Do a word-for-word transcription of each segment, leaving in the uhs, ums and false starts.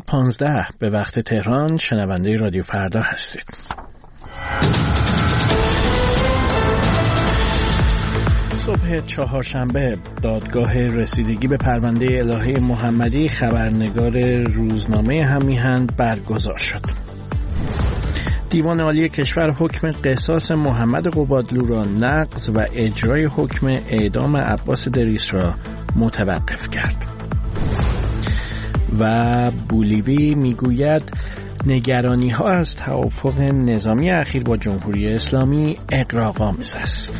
پانزده به وقت تهران شنونده رادیو فردا هستید. صبح چهارشنبه دادگاه رسیدگی به پرونده الهه محمدی خبرنگار روزنامه هم‌میهن برگزار شد. دیوان عالی کشور حکم قصاص محمد قبادلو را نقض و اجرای حکم اعدام عباس دریس را متوقف کرد. و بولیوی میگوید نگرانی ها از توافق نظامی اخیر با جمهوری اسلامی اغراق‌آمیز است.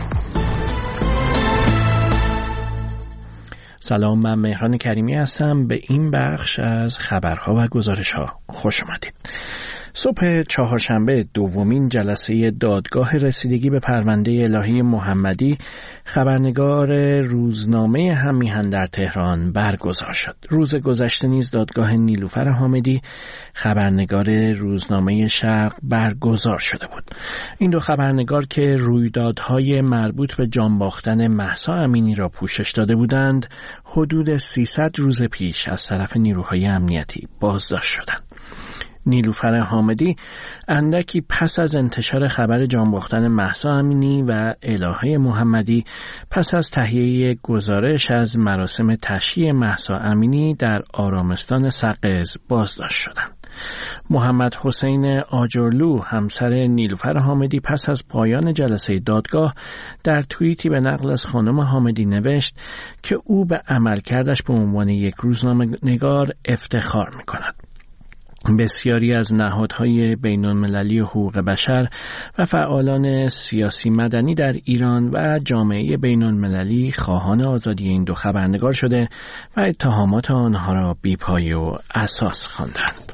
سلام، من مهران کریمی هستم. به این بخش از خبرها و گزارش‌ها خوش آمدید. صبح چهارشنبه دومین جلسه دادگاه رسیدگی به پرونده الهه محمدی خبرنگار روزنامه هم‌میهن در تهران برگزار شد. روز گذشته نیز دادگاه نیلوفر حامدی خبرنگار روزنامه شرق برگزار شده بود. این دو خبرنگار که رویدادهای مربوط به جان باختن مهسا امینی را پوشش داده بودند، حدود سیصد روز پیش از طرف نیروهای امنیتی بازداشت شدند. نیلوفر حامدی اندکی پس از انتشار خبر جان باختن مهسا امینی و الهه محمدی پس از تهیه گزارش از مراسم تشییع مهسا امینی در آرامستان سقز بازداشت شدند. محمد حسین آجرلو همسر نیلوفر حامدی پس از پایان جلسه دادگاه در توییتی به نقل از خانم حامدی نوشت که او به عملکردش به عنوان یک روزنامه‌نگار افتخار می‌کند. بسیاری از نهادهای بین‌المللی حقوق بشر و فعالان سیاسی مدنی در ایران و جامعه بین‌المللی خواهان آزادی این دو خبرنگار شده و اتهامات آنها را بی‌پایه و اساس خواندند.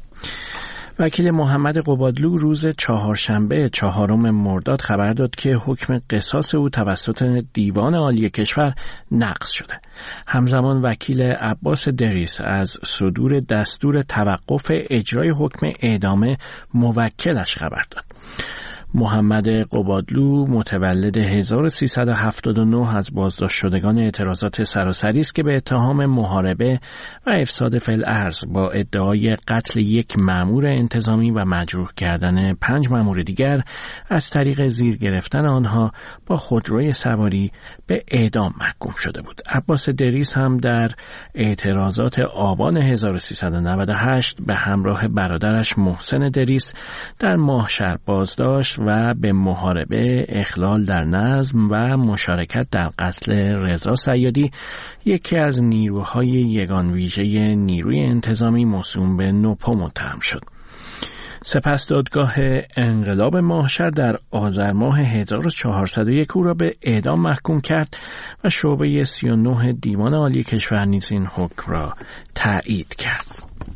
وکیل محمد قبادلو روز چهارشنبه چهارم مرداد خبر داد که حکم قصاص او توسط دیوان عالی کشور نقض شده. همزمان وکیل عباس دریس از صدور دستور توقف اجرای حکم اعدام موکلش خبر داد. محمد قبادلو متولد هزار و سیصد و هفتاد و نه از بازداشت شدگان اعتراضات سراسری است که به اتهام محاربه و افساد فی الارض با ادعای قتل یک مأمور انتظامی و مجروح کردن پنج مأمور دیگر از طریق زیر گرفتن آنها با خودروی سواری به اعدام محکوم شده بود. عباس دریس هم در اعتراضات آبان هزار و سیصد و نود و هشت به همراه برادرش محسن دریس در ماهشهر بازداشت و به محاربه، اخلال در نظم و مشارکت در قتل رضا صیادی، یکی از نیروهای یگان ویژه نیروی انتظامی موسوم به نوپا متهم شد. سپس دادگاه انقلاب ماهشهر در آذر ماه هزار و چهارصد و یک او را به اعدام محکوم کرد و شعبه سی و نه دیوان عالی کشور نیز این حکم را تایید کرد.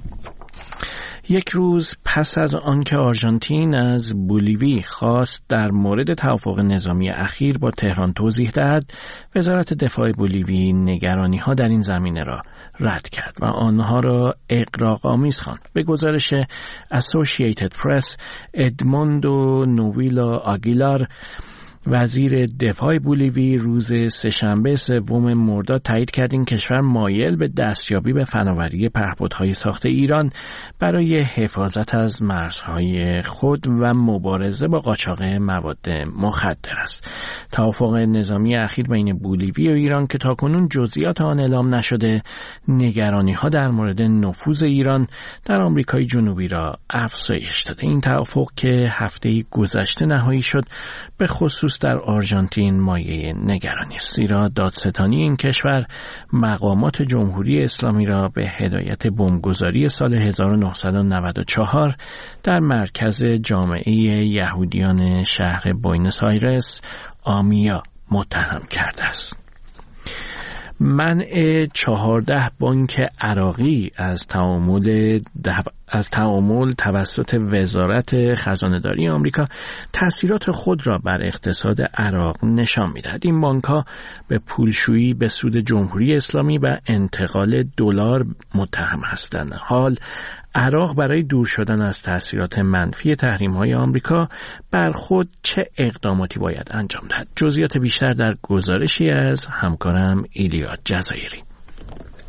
یک روز پس از آنکه آرژانتین از بولیوی خواست در مورد توافق نظامی اخیر با تهران توضیح دهد، وزارت دفاع بولیوی نگرانی‌ها در این زمینه را رد کرد و آنها را اغراق‌آمیز خواند. به گزارش اسوسییتد پرس، ادموندو نوویلا آگیلار، وزیر دفاع بولیوی، روز سه‌شنبه سوم مرداد تایید کرد این کشور مایل به دستیابی به فناوری پهپادهای ساخت ایران برای حفاظت از مرزهای خود و مبارزه با قاچاق مواد مخدر است. توافق نظامی اخیر بین بولیوی و ایران که تاکنون جزئیات آن اعلام نشده، نگرانی‌ها در مورد نفوذ ایران در آمریکای جنوبی را افزایش داده. این توافق که هفته گذشته نهایی شد، به خصوص در آرژانتین مایه نگرانی است، زیرا دادستانی این کشور مقامات جمهوری اسلامی را به هدایت بمبگذاری سال هزار و نهصد و نود و چهار در مرکز جامعه یهودیان شهر بوئنوس آیرس آمیا متهم کرده است. منع چهارده بانک عراقی از تعامل از تعامل توسط وزارت خزانه‌داری آمریکا تأثیرات خود را بر اقتصاد عراق نشان می‌دهد. این بانک‌ها به پولشویی به سود جمهوری اسلامی و انتقال دلار متهم هستند. حال عراق برای دور شدن از تأثیرات منفی تحریم‌های آمریکا بر خود چه اقداماتی باید انجام دهد؟ جزئیات بیشتر در گزارشی از همکارم ایلیاد جزایری.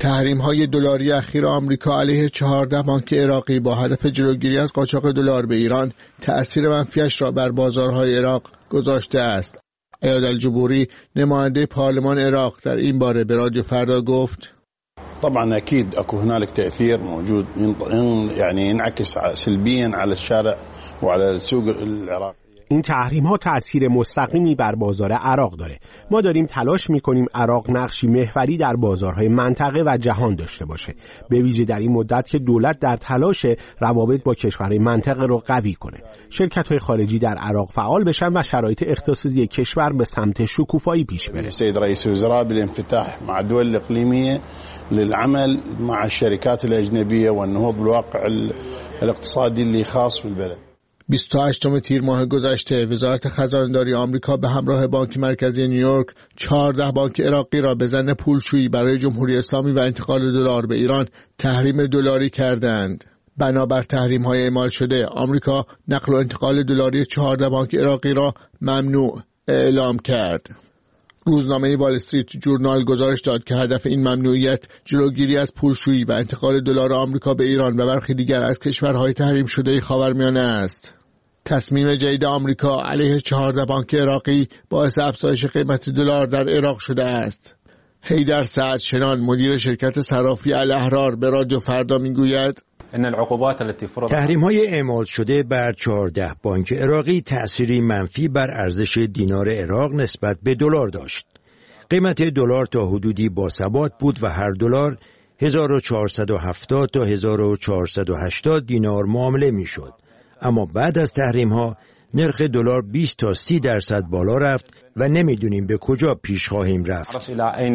تحریم‌های دلاری اخیر آمریکا علیه چهارده بانک عراقی با هدف جلوگیری از قاچاق دلار به ایران تأثیر منفیش را بر بازارهای عراق گذاشته است. عیاد الجبوری نماینده پارلمان عراق در این باره به رادیو فردا گفت: طبعا اكيد اكو هنالك تاثير موجود يعني ينعكس سلبيا على الشارع وعلى السوق العراقي. این تحریم ها تأثیر مستقیمی بر بازار عراق داره. ما داریم تلاش میکنیم عراق نقشی محوری در بازارهای منطقه و جهان داشته باشه، به ویژه در این مدت که دولت در تلاش روابط با کشورهای منطقه رو قوی کنه. شرکت‌های خارجی در عراق فعال بشن و شرایط اقتصادی کشور به سمت شکوفایی پیش بره. السيد رئيس الوزراء بالانفتاح مع الدول الإقليمية للعمل مع الشركات الأجنبية والنهوض بالواقع الاقتصادي اللي خاص بالبلد. بیست و هشتم تیر ماه گذشته وزارت خزانه‌داری آمریکا به همراه بانک مرکزی نیویورک چهارده بانک عراقی را به ظن پولشویی برای جمهوری اسلامی و انتقال دلار به ایران تحریم دلاری کردند. بنابر تحریم‌های اعمال شده، آمریکا نقل و انتقال دلاری چهارده بانک عراقی را ممنوع اعلام کرد. روزنامه وال استریت جورنال گزارش داد که هدف این ممنوعیت جلوگیری از پولشویی و انتقال دلار آمریکا به ایران و برخی دیگر از کشورهای تحریم شده خاورمیانه است. تصمیم جدید آمریکا علیه چهارده بانک عراقی باعث افزایش قیمت دلار در عراق شده است. حیدر سعد شنان مدیر شرکت صرافی الاحرار به رادیو فردا میگوید: تحریم‌های اعمال شده بر چهارده بانک عراقی تأثیری منفی بر ارزش دینار عراق نسبت به دلار داشت. قیمت دلار تا حدودی باثبات بود و هر دلار هزار و چهارصد و هفتاد تا هزار و چهارصد و هشتاد دینار معامله میشد. اما بعد از تحریم‌ها نرخ دلار بیست تا سی درصد بالا رفت و نمیدونیم به کجا پیش خواهیم رفت.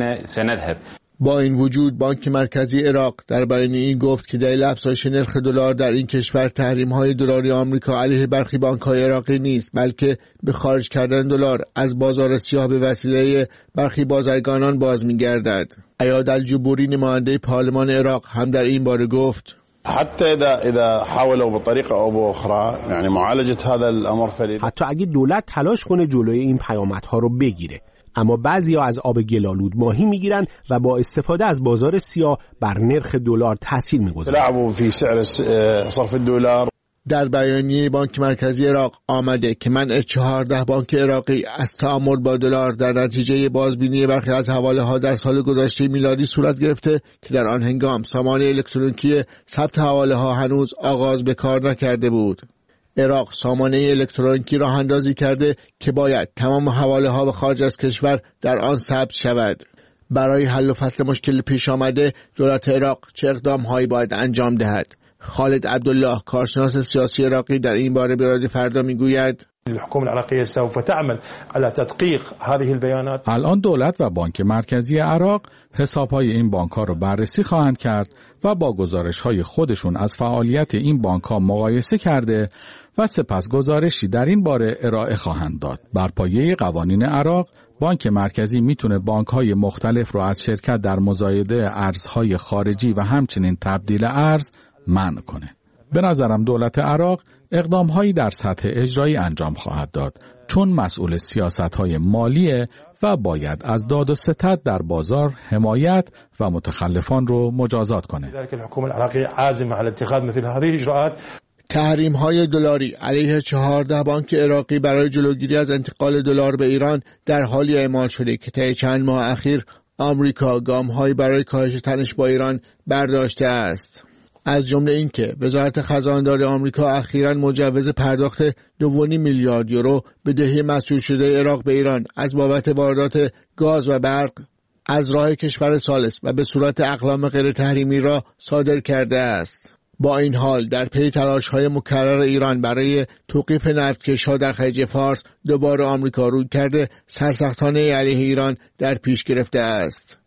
با این وجود بانک مرکزی عراق در بیانیه‌ای گفت که دلیل افزایش نرخ دلار در این کشور تحریم‌های دلاری آمریکا علیه برخی بانک‌های عراقی نیست، بلکه به خارج کردن دلار از بازار سیاه به وسیله برخی بازرگانان باز می‌گردد. عیاد الجبوری نماینده پارلمان عراق هم در این باره گفت: حتی اذا اذا حاولوا بطريقه او باخرى يعني معالجه هذا الامر فريد. حتی اگه دولت تلاش کنه جلوی این پیامدها رو بگیره، اما بعضی‌ها از آب گل‌آلود ماهی میگیرن و با استفاده از بازار سیاه بر نرخ دلار تاثیر میگذارن. لعبوا في سعر صرف الدلار. در بیانیه بانک مرکزی عراق آمده که منع چهارده بانک عراقی از تعامل با دلار در نتیجه بازبینی برخی از حواله‌ها در سال گذشته میلادی صورت گرفته که در آن هنگام سامانه الکترونیکی ثبت حواله‌ها هنوز آغاز به کار نکرده بود. عراق سامانه الکترونیکی راه اندازی کرده که باید تمام حواله‌ها به خارج از کشور در آن ثبت شود. برای حل و فصل مشکل پیش آمده دولت عراق چه اقدام‌هایی باید انجام دهد؟ خالد عبدالله کارشناس سیاسی عراقی در این باره به رادیو فردا میگوید: الحکومه العراقیه سوف تعمل على تدقیق هذه البیانات. الان دولت و بانک مرکزی عراق حساب‌های این بانک‌ها را بررسی خواهند کرد و با گزارش‌های خودشون از فعالیت این بانک‌ها مقایسه کرده و سپس گزارشی در این باره ارائه خواهند داد. بر پایه قوانین عراق بانک مرکزی میتونه بانک‌های مختلف رو از شرکت در مزایده ارزهای خارجی و همچنین تبدیل ارز منع کنه. به نظرم دولت عراق اقدام‌هایی در سطح اجرایی انجام خواهد داد چون مسئول سیاست‌های مالیه و باید از داد و ستد در بازار حمایت و متخلفان رو مجازات کنه. لذلك الحكومة العراقية عازمة على اتخاذ مثل هذه الإجراءات. تحریم‌های دلاری علیه چهارده بانک عراقی برای جلوگیری از انتقال دلار به ایران در حالی اعمال شده که طی چند ماه اخیر آمریکا گام‌هایی برای کاهش تنش با ایران برداشته است. از جمله این که وزارت خزانه‌داری آمریکا اخیراً مجوز پرداخت دو و نیم میلیارد یورو بدهی مسئول شده عراق به ایران از بابت واردات گاز و برق از راه کشور ثالث و به صورت اقلام غیر تحریمی را صادر کرده است. با این حال در پی تلاش‌های مکرر ایران برای توقیف نفتکش‌ها در خلیج فارس دوباره آمریکا روی کرده سرسختانه علیه ایران در پیش گرفته است.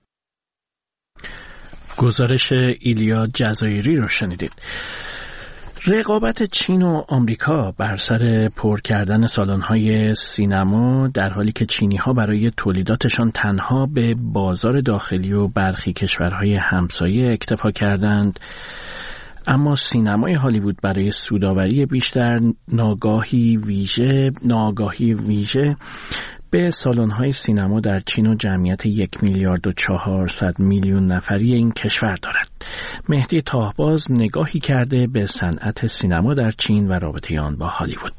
گزارش ایلیا جزایری رو شنیدید. رقابت چین و آمریکا بر سر پر کردن سالن‌های سینما در حالی که چینی‌ها برای تولیداتشان تنها به بازار داخلی و برخی کشورهای همسایه اکتفا کردند، اما سینمای هالیوود برای سودآوری بیشتر ناگاهی ویژه ناگاهی ویژه به سالن‌های سینما در چین و جمعیت یک میلیارد و چهارصد میلیون نفری این کشور دارد. مهدی تاهباز نگاهی کرده به صنعت سینما در چین و رابطه آن با هالیوود.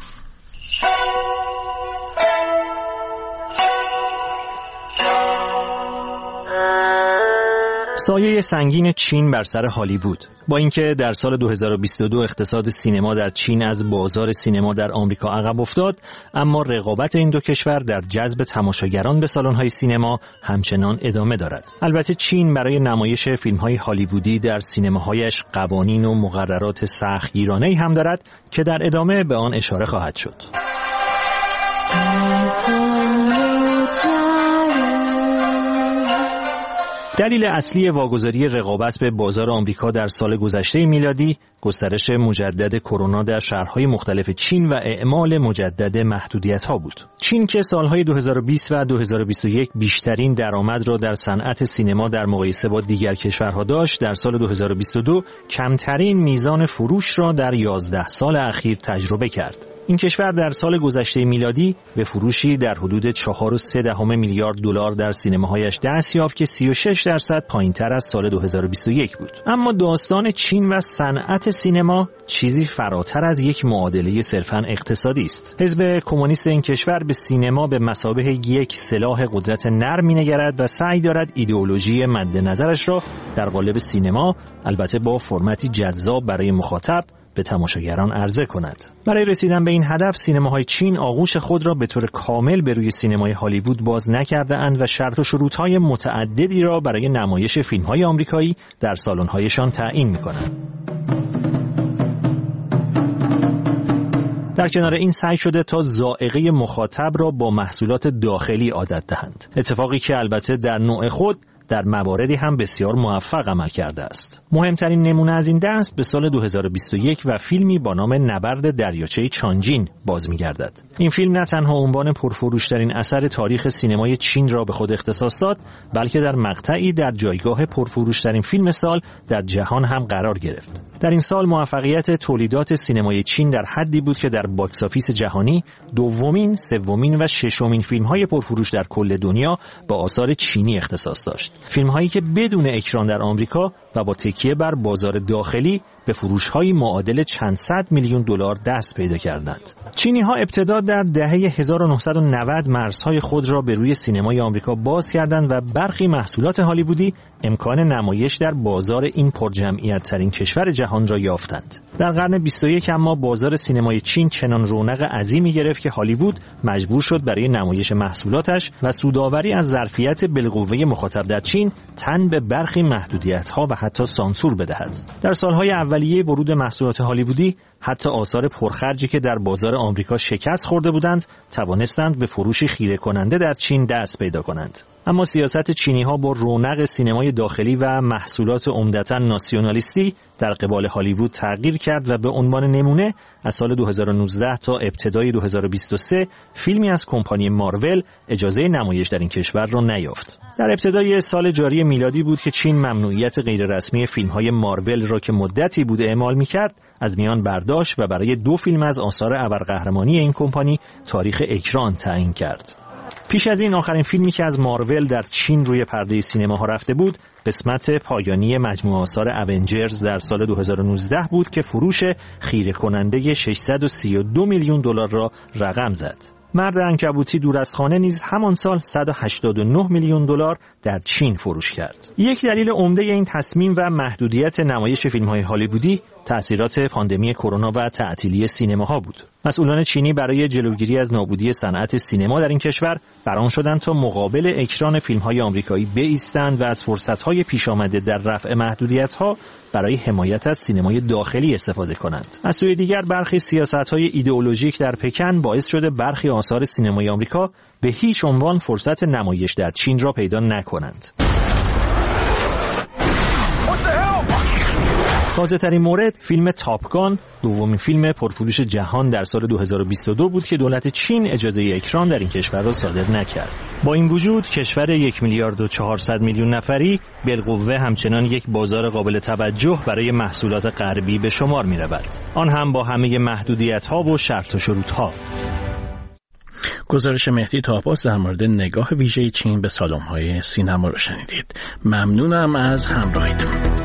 سایه سنگین چین بر سر هالیوود. با اینکه در سال دو هزار و بیست و دو اقتصاد سینما در چین از بازار سینما در آمریکا عقب افتاد، اما رقابت این دو کشور در جذب تماشاگران به سالن‌های سینما همچنان ادامه دارد. البته چین برای نمایش فیلم‌های هالیوودی در سینماهایش قوانین و مقررات سختگیرانه‌ای هم دارد که در ادامه به آن اشاره خواهد شد. دلیل اصلی واگذاری رقابت به بازار آمریکا در سال گذشته میلادی گسترش مجدد کرونا در شهرهای مختلف چین و اعمال مجدد محدودیت‌ها بود. چین که سالهای دو هزار و بیست و دو هزار و بیست و یک بیشترین درآمد را در صنعت سینما در مقایسه با دیگر کشورها داشت، در سال دو هزار و بیست و دو کمترین میزان فروش را در یازده سال اخیر تجربه کرد. این کشور در سال گذشته میلادی به فروشی در حدود چهار و سه دهم میلیارد دلار در سینماهایش دست یافت که سی و شش درصد پایین‌تر از سال دو هزار و بیست و یک بود. اما داستان چین و صنعت سینما چیزی فراتر از یک معادله صرفاً اقتصادی است. حزب کمونیست این کشور به سینما به مثابه یک سلاح قدرت نرم می‌نگرد و سعی دارد ایدئولوژی مد نظرش را در قالب سینما، البته با فرمتی جذاب برای مخاطب، به تماشاگران عرضه کند. برای رسیدن به این هدف سینماهای چین آغوش خود را به طور کامل به روی سینمای هالیوود باز نکرده اند و شرط و شروطهای متعددی را برای نمایش فیلم‌های آمریکایی در سالن‌هایشان تعیین می‌کنند. در کنار این سعی شده تا ذائقه مخاطب را با محصولات داخلی عادت دهند، اتفاقی که البته در نوع خود در مواردی هم بسیار موفق عمل کرده است. مهمترین نمونه از این دست به سال دو هزار و بیست و یک و فیلمی با نام نبرد دریاچه چانجین باز می‌گردد. این فیلم نه تنها عنوان پرفروش‌ترین اثر تاریخ سینمای چین را به خود اختصاص داد، بلکه در مقطعی در جایگاه پرفروش‌ترین فیلم سال در جهان هم قرار گرفت. در این سال موفقیت تولیدات سینمای چین در حدی بود که در باکس آفیس جهانی دومین، سومین و ششمین فیلم‌های پرفروش در کل دنیا با آثار چینی اختصاص داشت. فیلم‌هایی که بدون اکران در آمریکا و با تکیه بر بازار داخلی به فروش‌های معادل چند صد میلیون دلار دست پیدا کردند. چینی‌ها ابتدا در دهه هزار و نهصد و نود مرزهای خود را به روی سینمای آمریکا باز کردند و برخی محصولات هالیوودی امکان نمایش در بازار این پرجمعیت‌ترین کشور جهان را یافتند. در قرن بیست و یک اما بازار سینمای چین چنان رونق عظیمی گرفت که هالیوود مجبور شد برای نمایش محصولاتش و سودآوری از ظرفیت بالقوه مخاطب در چین تن به برخی محدودیت‌ها و حتی سانسور بدهد. در سالهای اولیه ورود محصولات هالیوودی حتی آثار پرخرجی که در بازار آمریکا شکست خورده بودند توانستند به فروشی خیره کننده در چین دست پیدا کنند. اما سیاست چینی‌ها با رونق سینمای داخلی و محصولات عمدتاً ناسیونالیستی در قبال هالیوود تغییر کرد و به عنوان نمونه از سال دو هزار و نوزده تا ابتدای دو هزار و بیست و سه فیلمی از کمپانی مارول اجازه نمایش در این کشور را نیافت. در ابتدای سال جاری میلادی بود که چین ممنوعیت غیررسمی فیلم‌های مارول را که مدتی بود اعمال می‌کرد از میان برداشت و برای دو فیلم از آثار ابرقهرمانی این کمپانی تاریخ اکران تعیین کرد. پیش از این آخرین فیلمی که از مارول در چین روی پرده سینماها رفته بود قسمت پایانی مجموعه آثار اونجرز در سال دو هزار و نوزده بود که فروش خیره کننده ششصد و سی و دو میلیون دلار را رقم زد. مرد عنکبوتی دور از خانه نیز همان سال صد و هشتاد و نه میلیون دلار در چین فروش کرد. یک دلیل عمده این تصمیم و محدودیت نمایش فیلم‌های هالیوودی تأثیرات پاندمی کرونا و تعطیلی سینماها بود. مسئولان چینی برای جلوگیری از نابودی صنعت سینما در این کشور برآمده شدند تا مقابل اکران فیلم‌های آمریکایی بایستند و از فرصت‌های پیش آمده در رفع محدودیت‌ها برای حمایت از سینمای داخلی استفاده کنند. از سوی دیگر برخی سیاست‌های ایدئولوژیک در پکن باعث شده برخی آثار سینمای آمریکا به هیچ عنوان فرصت نمایش در چین را پیدا نکنند. تازه‌ترین مورد فیلم تاپگان، دومین فیلم پرفروش جهان در سال دو هزار و بیست و دو بود که دولت چین اجازه اکران در این کشور را صادر نکرد. با این وجود کشور یک میلیارد و چهارصد میلیون نفری بالقوه همچنان یک بازار قابل توجه برای محصولات غربی به شمار می‌رود. آن هم با همه محدودیت‌ها و شرط و شروط‌ها. گزارش مهدی طاهباز در مورد نگاه ویژه چین به سالن‌های سینما رو شنیدید. ممنونم از همراهیتون.